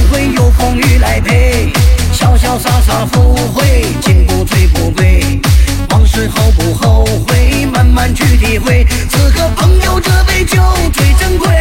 会有风雨来陪，潇潇洒洒赴会，进步最不贵。往事后不后悔，慢慢去体会，此刻朋友这杯酒最珍贵。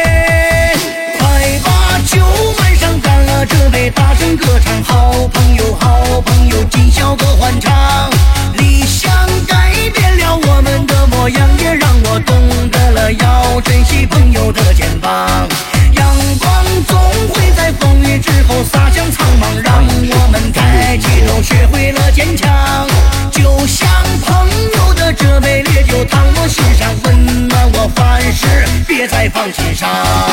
快把酒满上，干了这杯，大声歌唱，好朋友好朋友，今宵多欢畅。理想改变了我们的模样，也让我懂得了要珍惜朋友的肩膀。阳光总会在风雨之后洒向苍茫，让我们抬起头学会了坚强。就像朋友的这杯烈酒，烫我心上，温暖我凡事，别再放心上。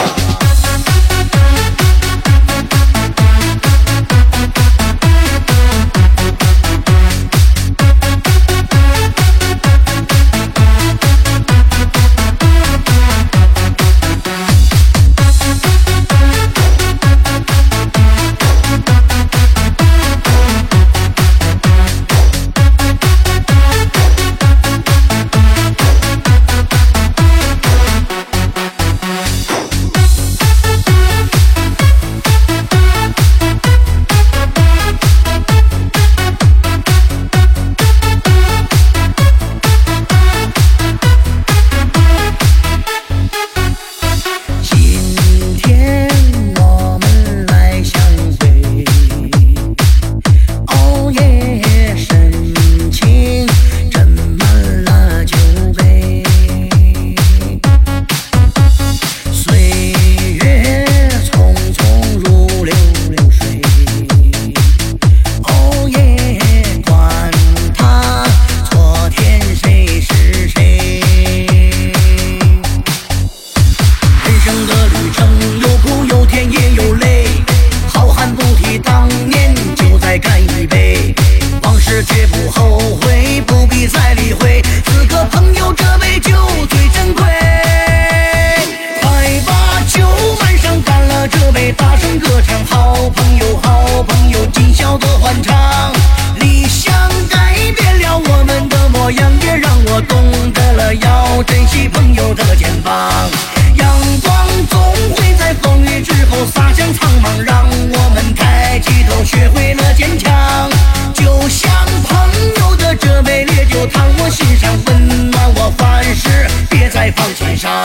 绝不后悔，不必再理会，此刻朋友这杯酒最珍贵。快把酒满上，干了这杯，大声歌唱，好朋友好朋友，今宵多欢畅。理想改变了我们的模样，也让我懂得了要珍惜朋友的肩膀。阳光总会在风雨之后洒向苍茫，让我们抬起头学会了坚强。就像朋友的这杯烈酒，烫我心上，温暖我凡事，别再放心上。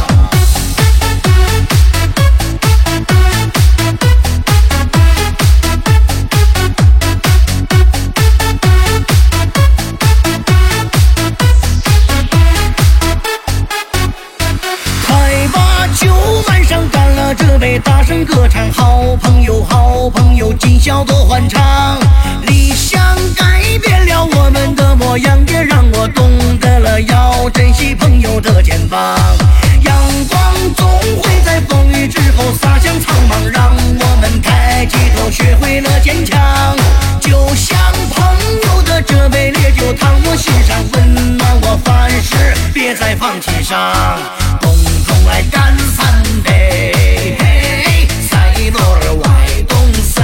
快把酒满上，干了这杯，大声歌唱，好朋友好朋友，今宵多欢畅。理想改变了我们的模样，也让我懂得了要珍惜朋友的肩膀。阳光总会在风雨之后洒向苍茫，让我们抬起头学会了坚强。就像朋友的这杯烈酒，烫我心上，温暖我凡事，别再放心上。共同来干三杯，赛罗尔外东塞。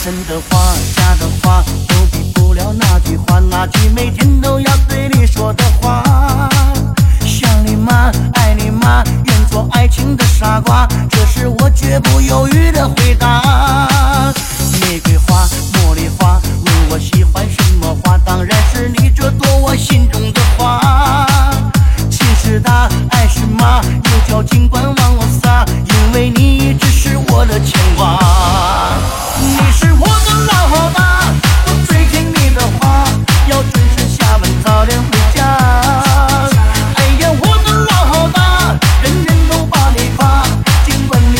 真的话假的话都比不了那句话，那句每天都要对你说的话。想你吗？爱你吗？愿做爱情的傻瓜，这是我绝不犹豫的回答。玫瑰花、茉莉花，问我喜欢什么花，当然是你这朵我心中的花。情是大，爱是麻，有脚尽管往我撒，因为你一直是我的牵挂。你是我的老大，我最听你的话，要准时下班，早点回家。哎呀，我的老大，人人都把你夸，尽管你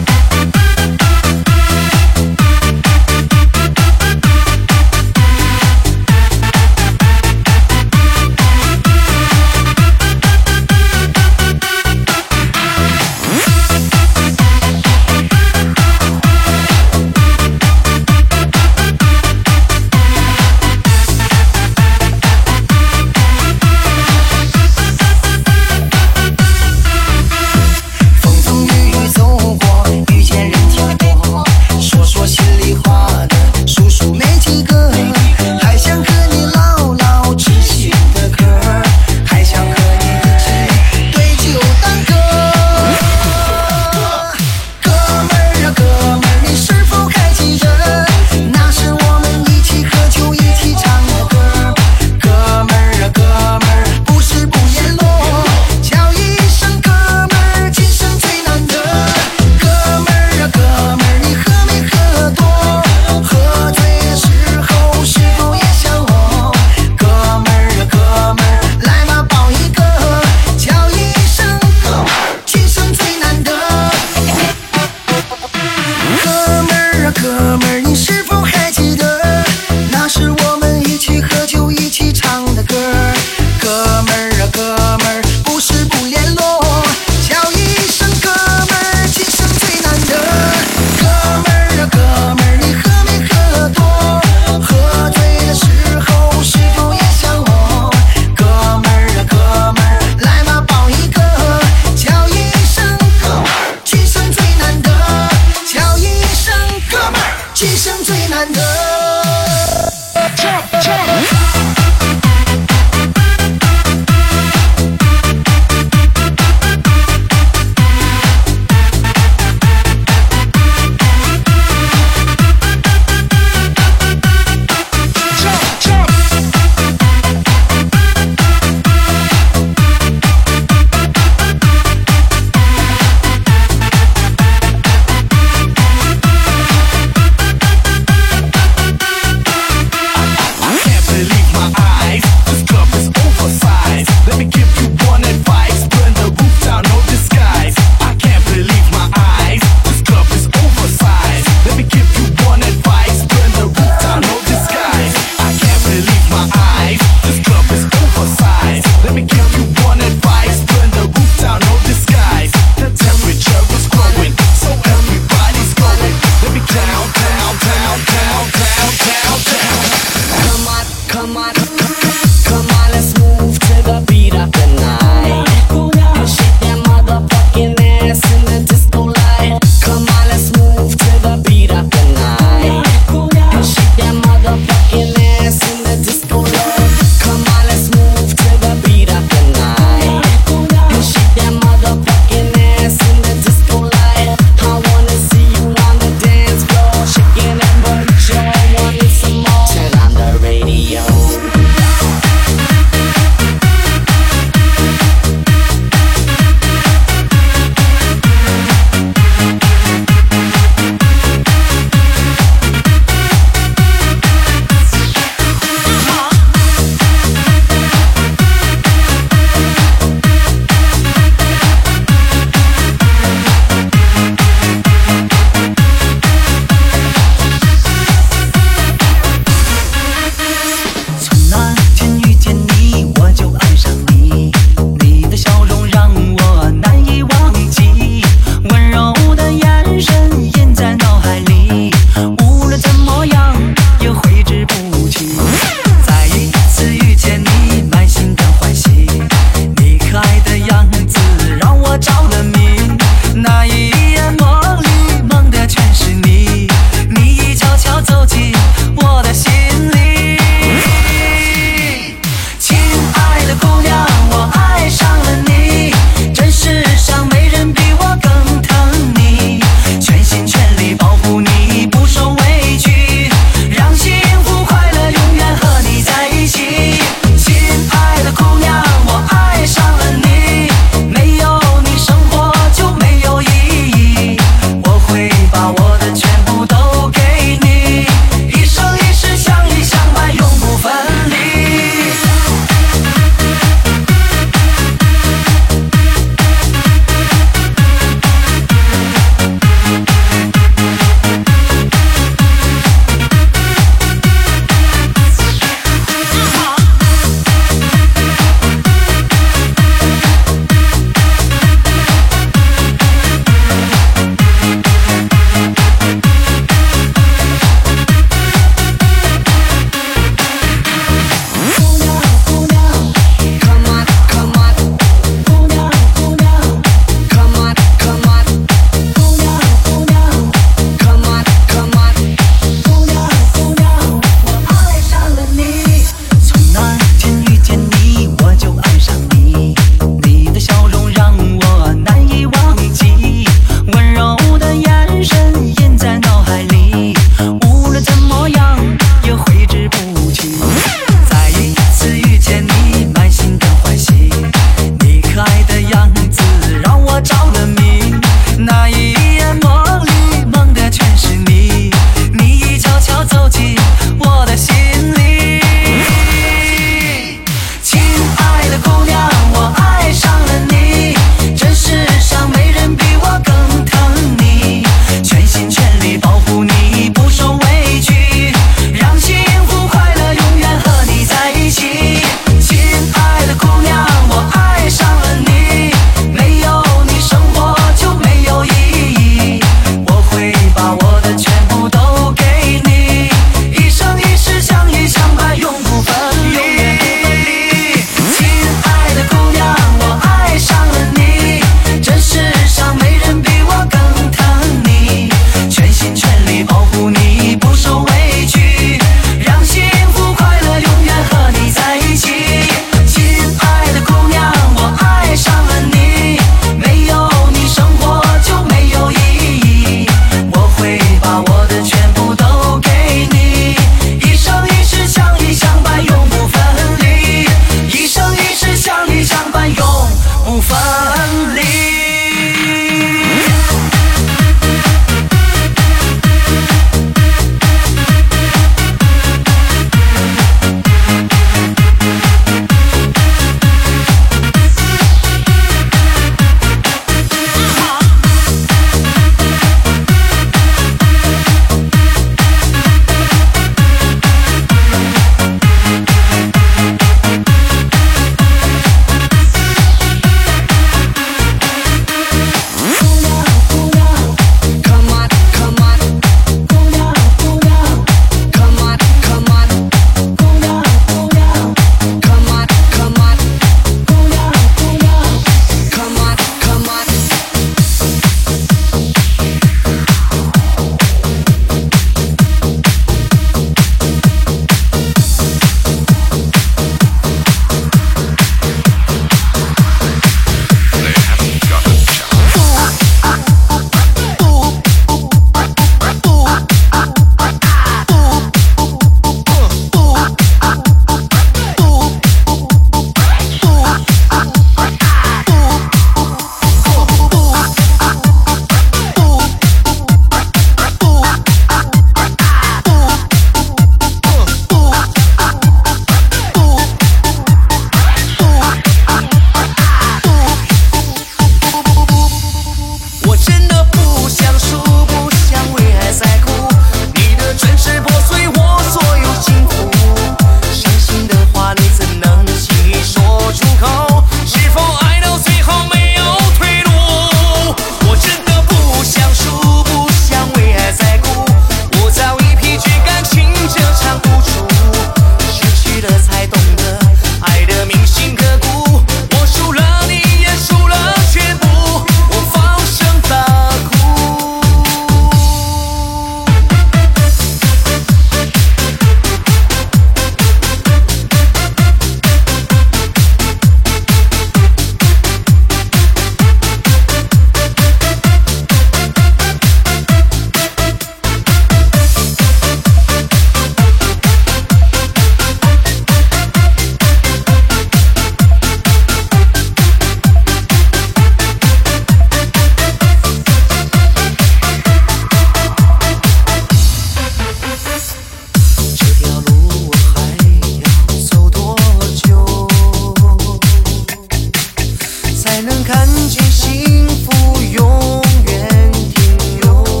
看见幸福永远停留，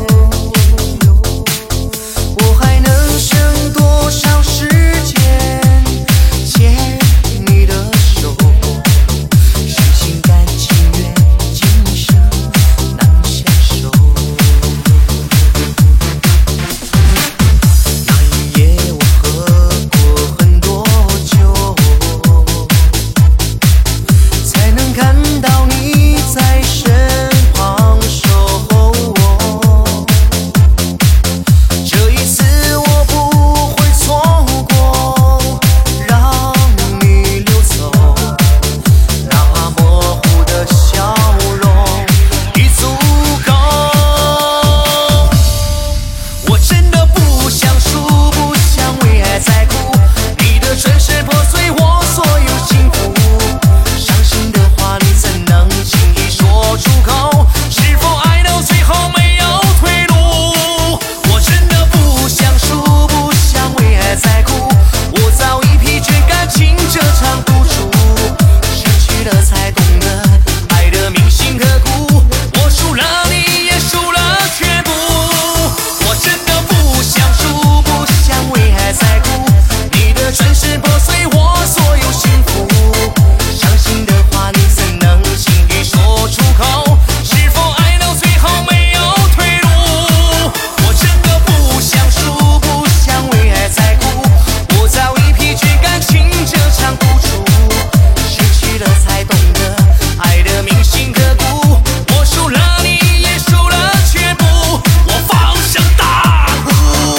我还能剩多少时间牵你的手？是心甘情愿，今生难相守。那一夜我喝过很多酒，才能看到你在身旁守候我。这一次我不会错过，让你溜走，哪怕模糊的笑容已足够。我真的不想输，不想为爱在哭，你的唇是破碎我所有幸福。伤心的话你怎能轻易说出口？是否爱到最后没有退路？我真的不想输，不想为爱在哭，我早已疲倦感情这场赌注，失去了才懂得爱的铭心刻骨。我输了你也输了全部，我真的不想输，不想为爱在哭，你的唇是破碎我所有幸福。伤心的话你怎能轻易说出口？是否爱到最后没有退路？我真的不想输，不想为爱在哭，我早已疲倦感情这场赌注，失去了才懂得爱的铭心刻骨。我输了你也输了全部，我放声大哭。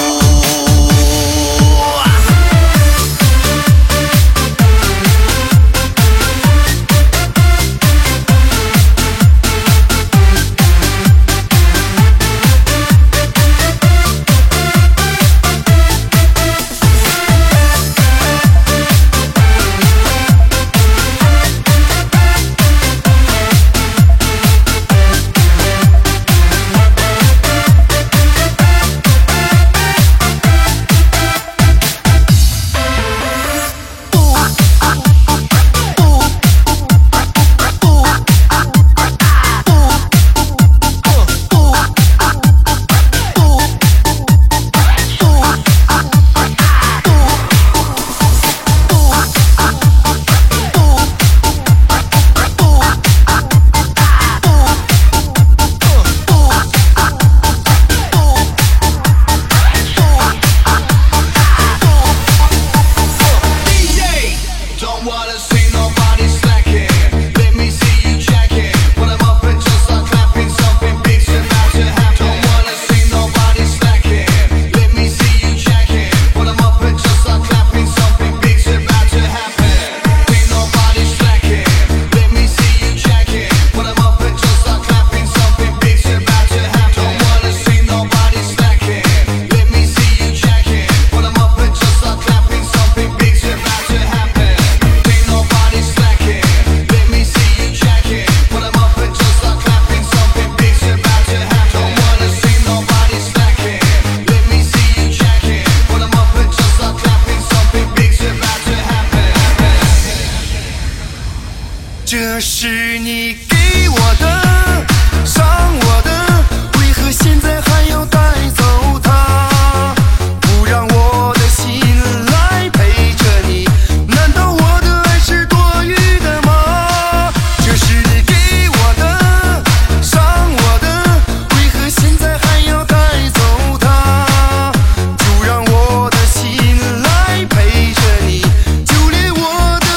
这是你给我的，伤我的，为何现在还要带走它？不让我的心来陪着你，难道我的爱是多余的吗？这是你给我的，伤我的，为何现在还要带走它？就让我的心来陪着你，就连我的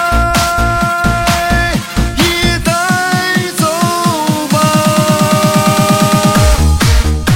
爱也带走吧。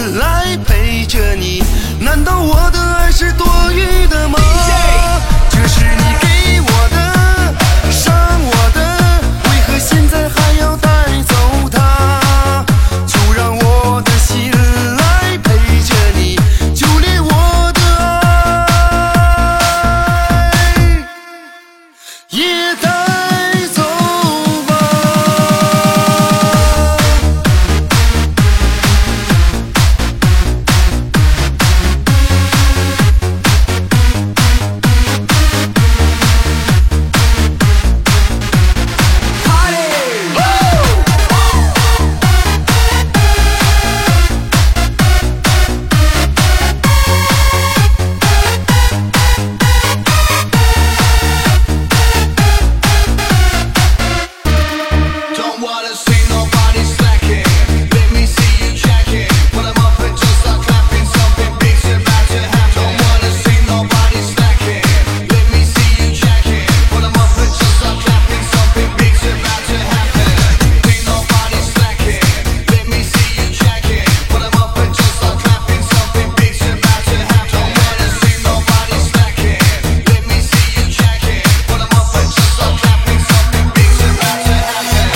来陪着你，难道我的爱是多余的吗？这是你给我的，伤我的，为何现在还要带走它？就让我的心来陪着你，就连我的爱也带走吧。 Don't wanna see nobody slacking. Let me see you jacking. Put 'em up and just start clapping. Something big's about to happen. Don't wanna see nobody slacking. Let me see you jacking. Put 'em up and just start clapping. Something big's about to happen. Ain't nobody slacking. Let me see you jacking. Put 'em up and just start clapping. Something big's about to happen. Don't wanna see nobody slacking. Let me see you jacking. Put 'em up and just start clapping. Something big's about to happen.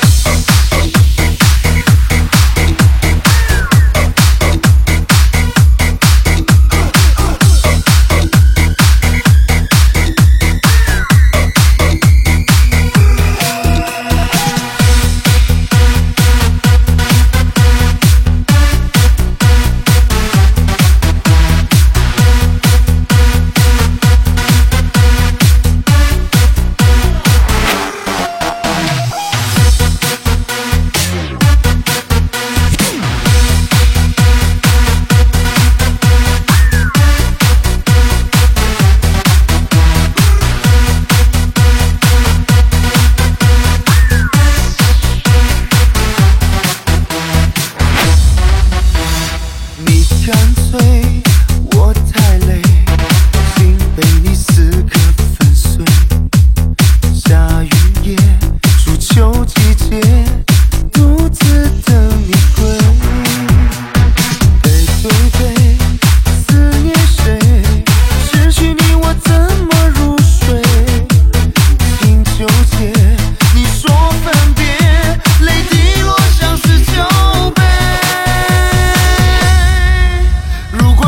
你干脆，我太累，心被你撕个粉碎。下雨夜，初秋季节，独自等你归。背对背，思念谁？失去你我怎么入睡？心纠结，你说分别，泪滴落像是酒杯。如果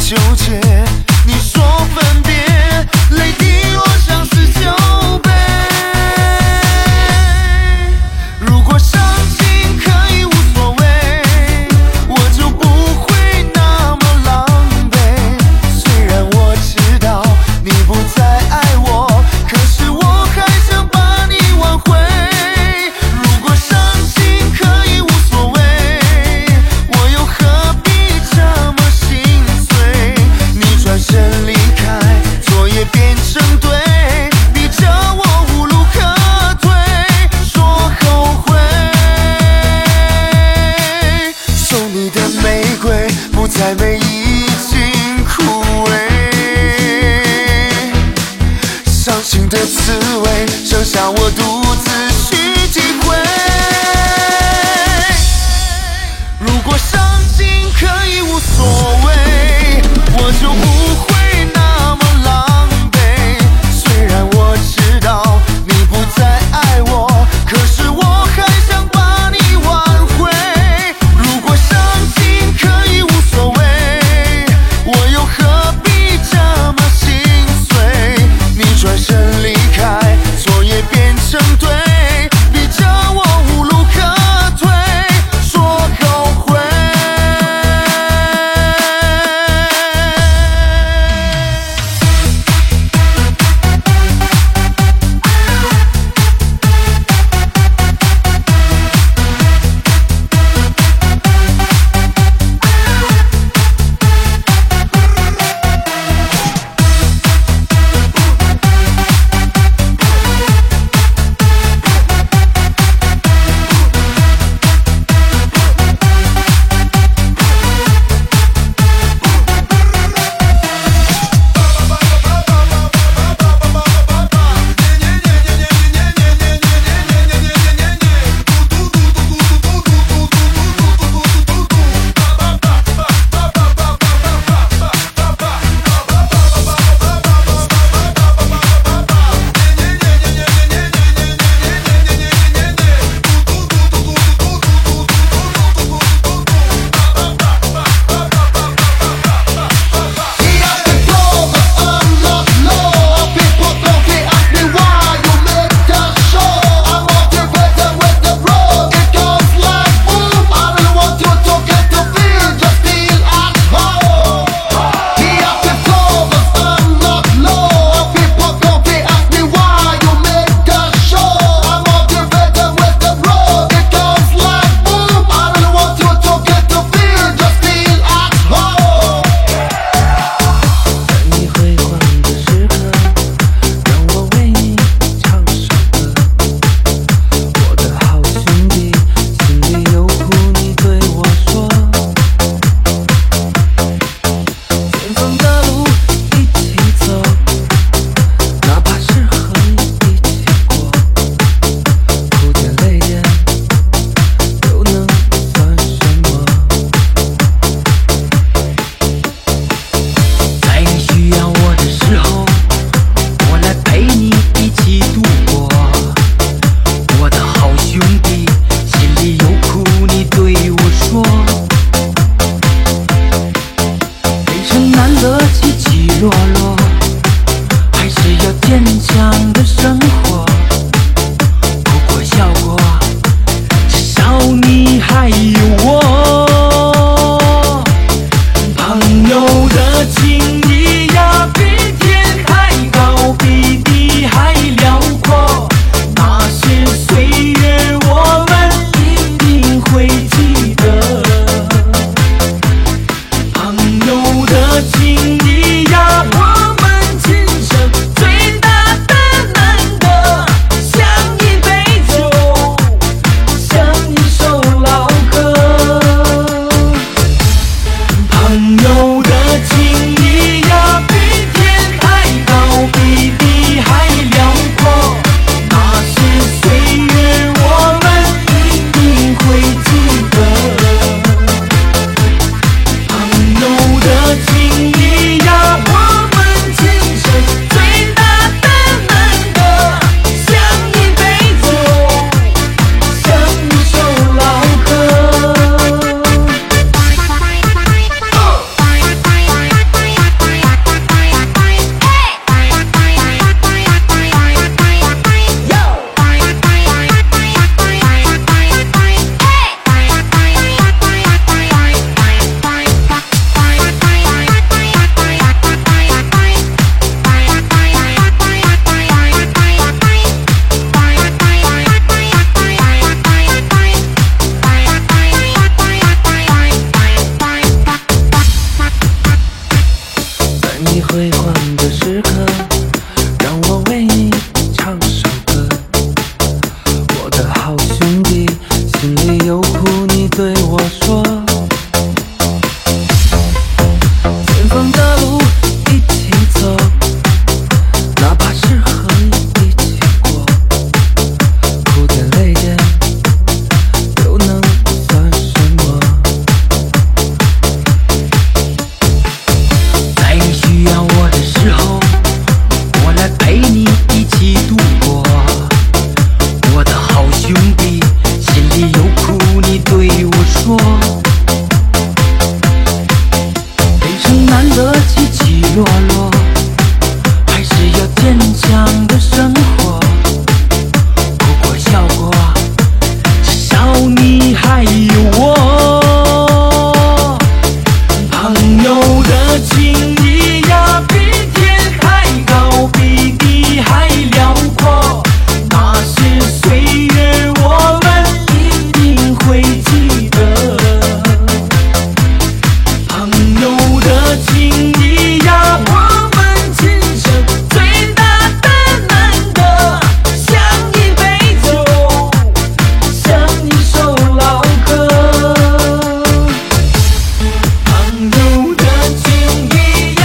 纠结，你说分别，泪滴落像是酒杯。如果伤心可以无所谓，我就不会那么狼狈。虽然我知道你不再爱我，可是我还想把你挽回。如果伤心可以无所谓，我又何必这么心碎？你转身离开，昨夜变成对，逼着我无路可退，说后悔。送你的玫瑰不再美，已经枯萎，伤心的滋味剩下我独自去体会。如果伤心可以无所谓，我就不会那么狼狈。虽然我知道你不再爱我，可是我还想把你挽回。如果伤心可以无所谓，我又何必这么心碎？你转身离开，昨夜变成对，逼着我无路可退，说后悔。 朋友的情谊你辉煌的时刻，让我为你唱首歌。我的好兄弟，心里有苦你对我说。前方的路一起走，哪怕是河也一起过。苦点累点，又能算什么？在你需要我的时候，我来陪你一起度过。我的好兄弟，心里有苦你对我说。人生难得起起落落，还是要坚强的生活。哭过笑过，至少你还有我。朋友的情谊呀，比天还高，比地还辽阔。那些岁月我们一定会记得。朋友的情谊呀，我们今生最大的难得。像一杯酒，像一首老歌。朋友的情谊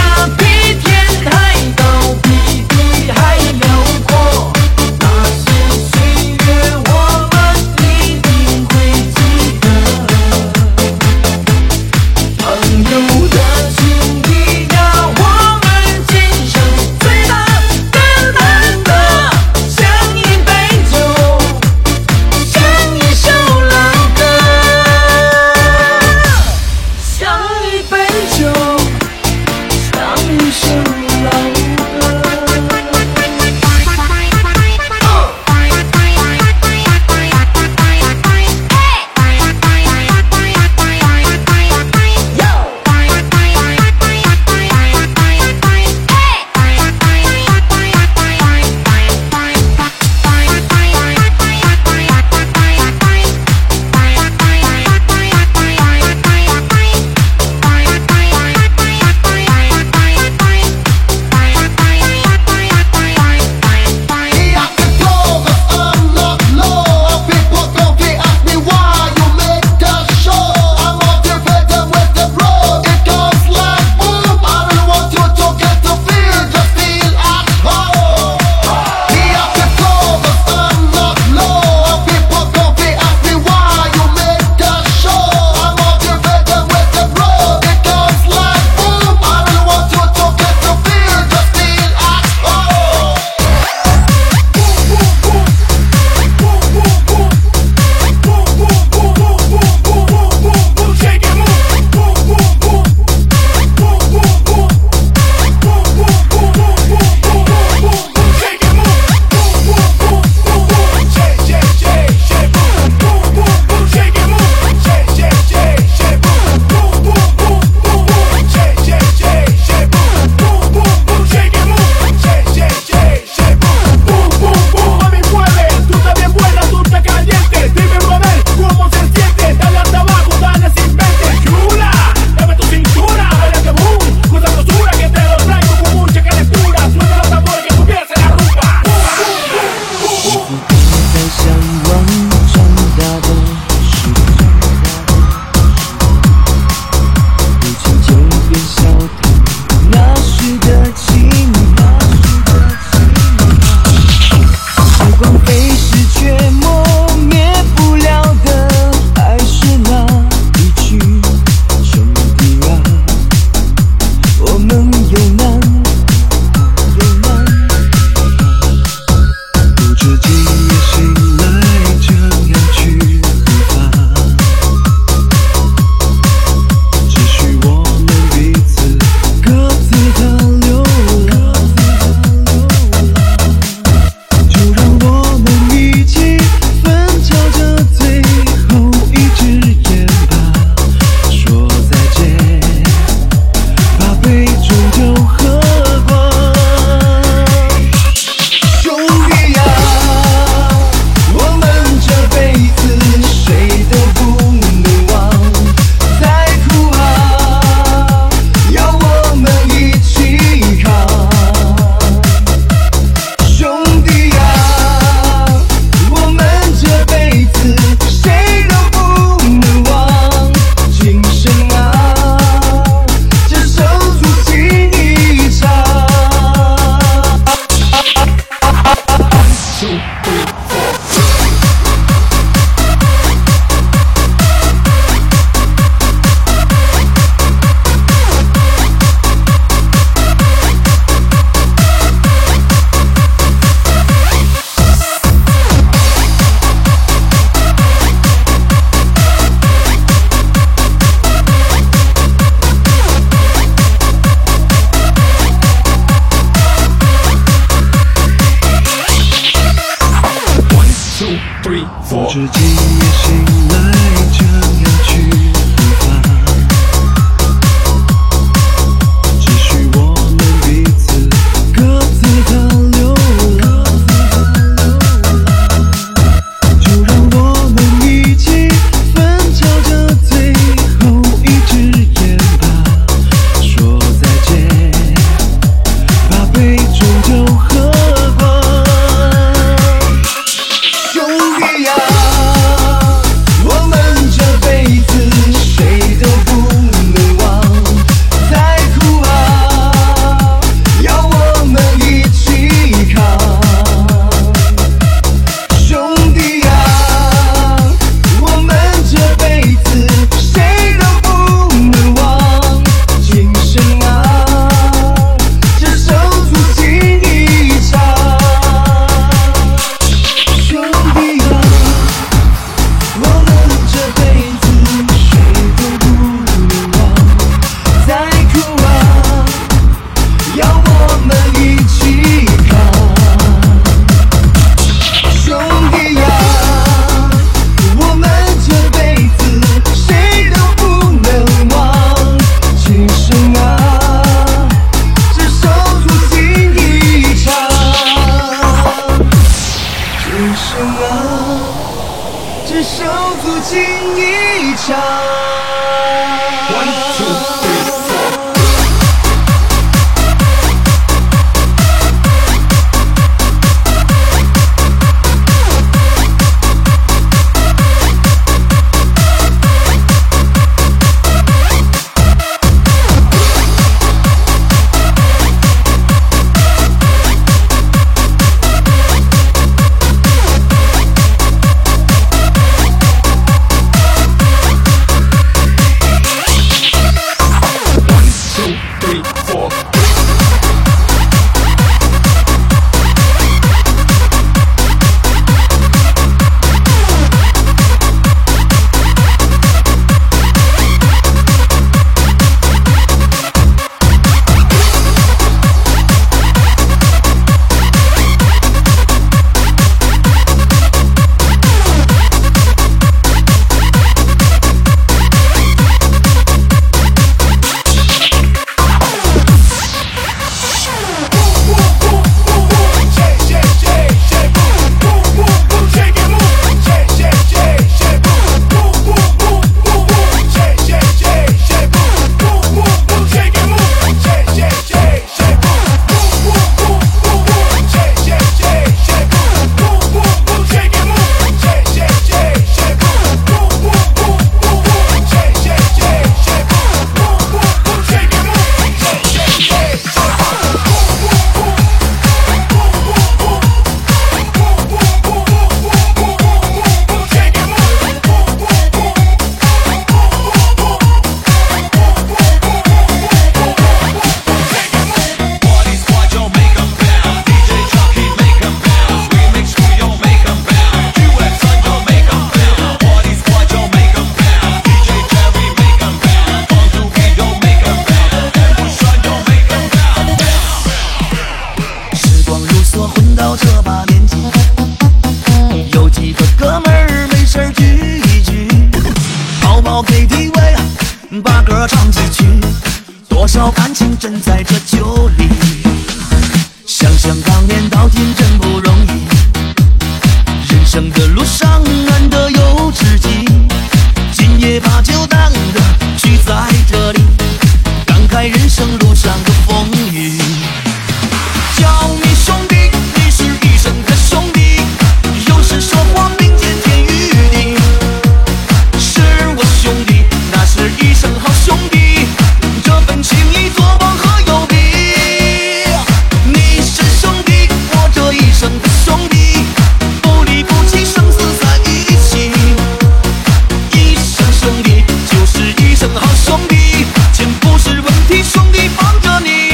真在这酒里。想想当年到今真不容易，人生的路上难得有知己，今夜把酒当歌聚在这里，感慨人生路上的风雨。叫你兄弟，你是一生的兄弟，有时说话并肩天与地，是我兄弟，那是一生好兄弟，这份情谊左膀和右臂。你是兄弟，我这一生的兄弟，不离不弃，生死在一起，一生兄弟就是一生好兄弟，钱不是问题，兄弟帮着你。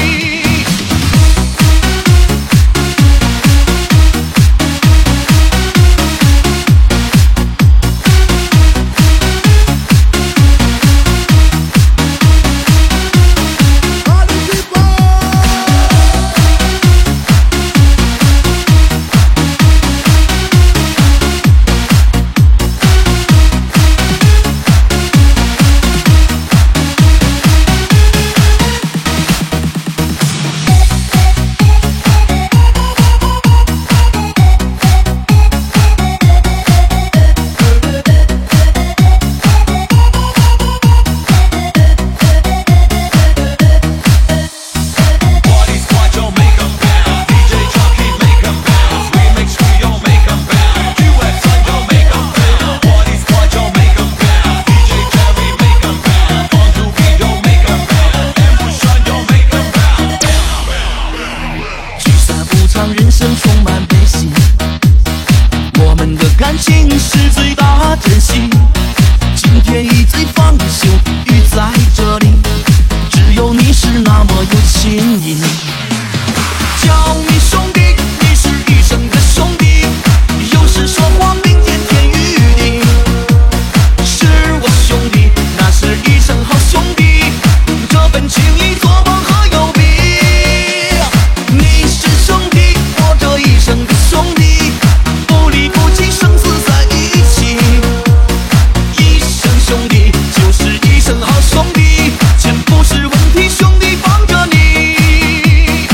人生充满悲喜，我们的感情是最大珍惜。今天一醉方休，雨在这里，只有你是那么有情谊。叫你兄弟，你是一生的兄弟，有时说话并肩天与地，是我兄弟，那是一生好兄弟，这份情谊左膀和右臂。你是兄弟，我这一生的兄弟，不离不弃，生死在一起，一生兄弟就是一生好兄弟，钱不是问题，兄弟帮着你。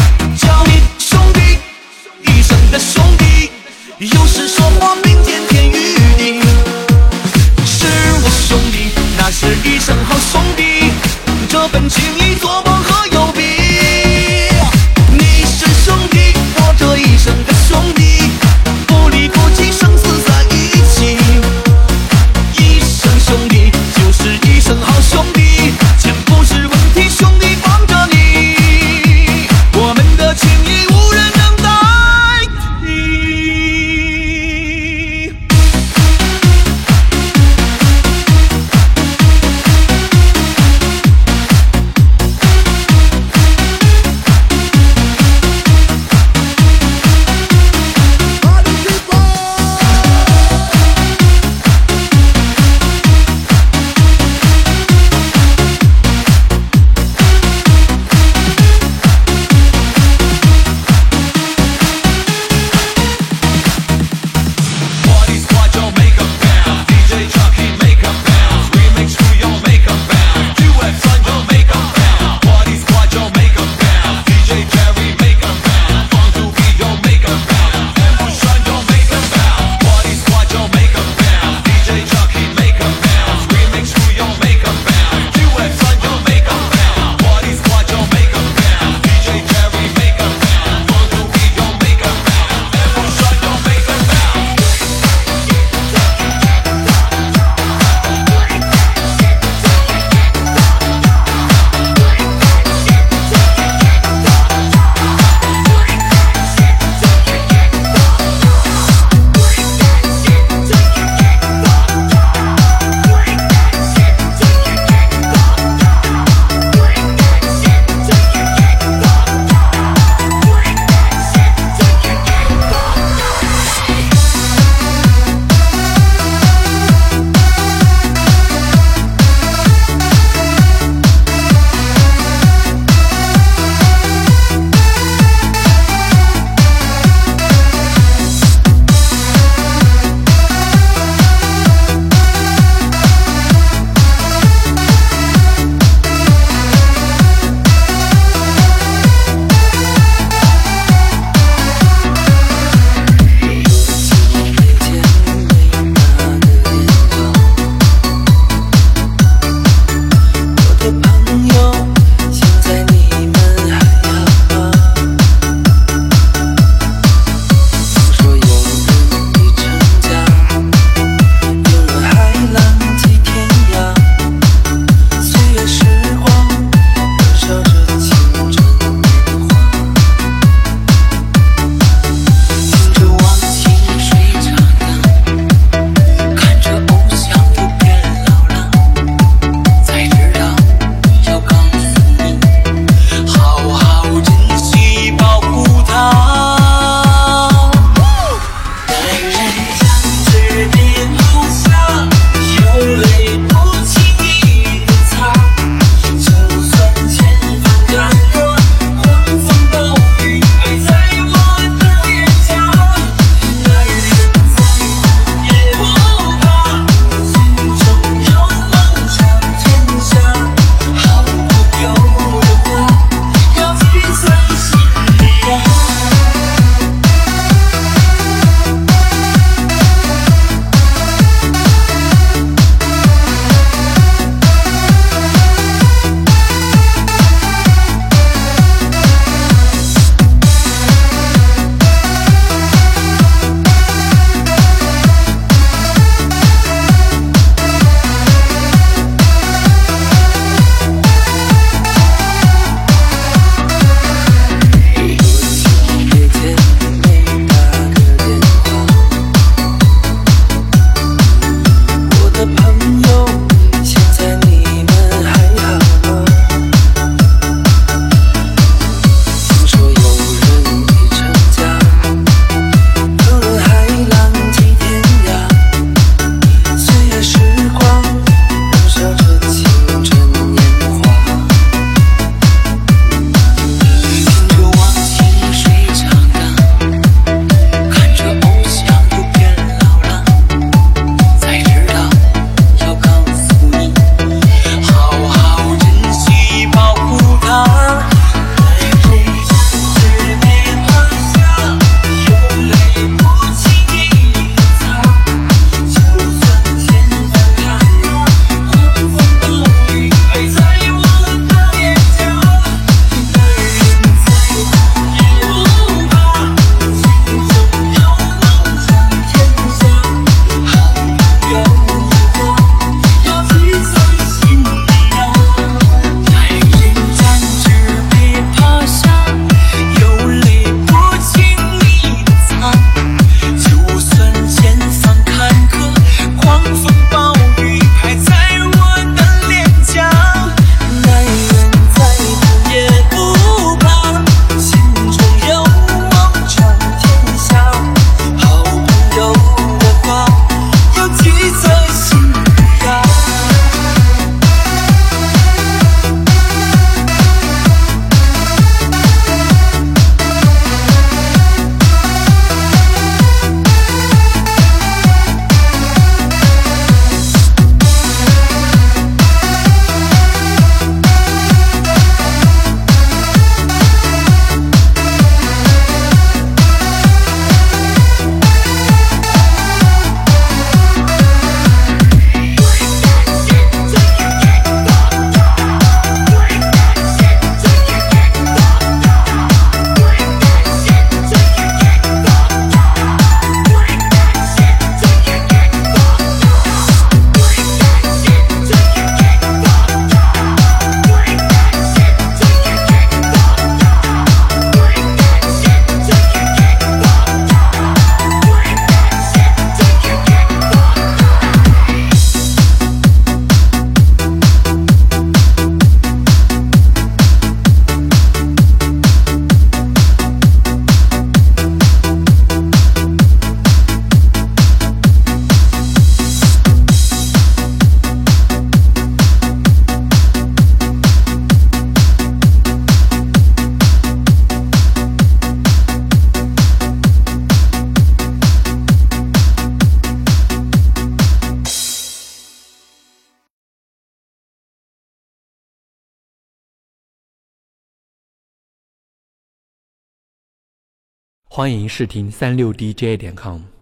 欢迎试听36dj.com。